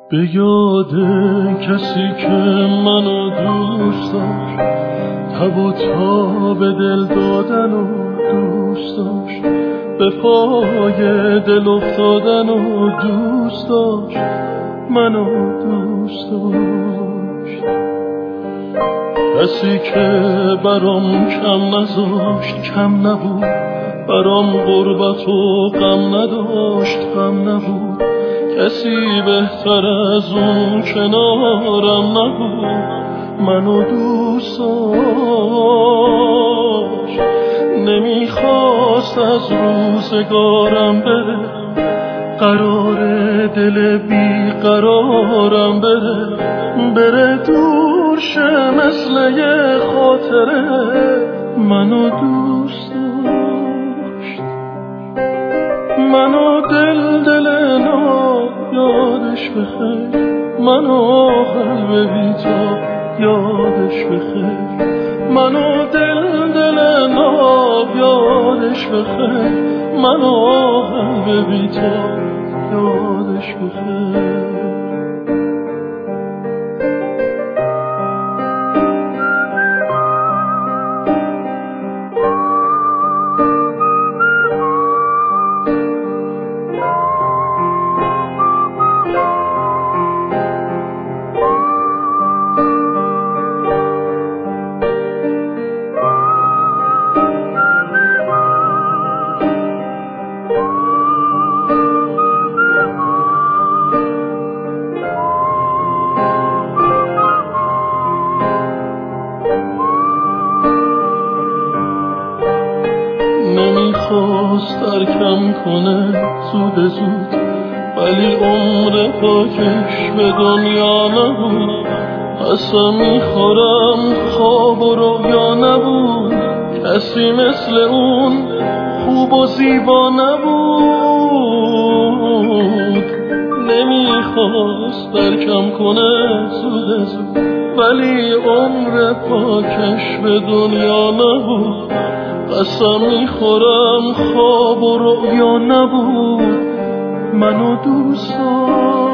به یاد کسی که منو دوست داشت، تب و تاب دل دادن و دوست داشت، به پای دل افتادن و دوست داشت، منو دوست داشت. کسی که برام کم نذاشت، کم نبود، برام غربت و غم نداشت، غم نبود. کسی بهتر از اون کنارم نبود، منو دوست داشت. نمیخواست از روزگارم بره، قرار دل بی قرارم بره دور شه مثل یه خاطره، منو دوست داشت. منو دل ناب یادش بخیر، منو قلب بی تو یادش بخیر، منو دل ناب یادش بخیر، منو قلب بی تو یادش بخیر. نمیخواست ترکم کنه زود ولی عمر پاکش به دنیا نبود. قسم میخورم خواب و رویا نبود، کسی مثل اون خوب و زیبا نبود. نمیخواست ترکم کنه زود ولی عمر پاکش به دنیا نبود. قسم میخورم خواب و رویا نبود، منو دوست داشت.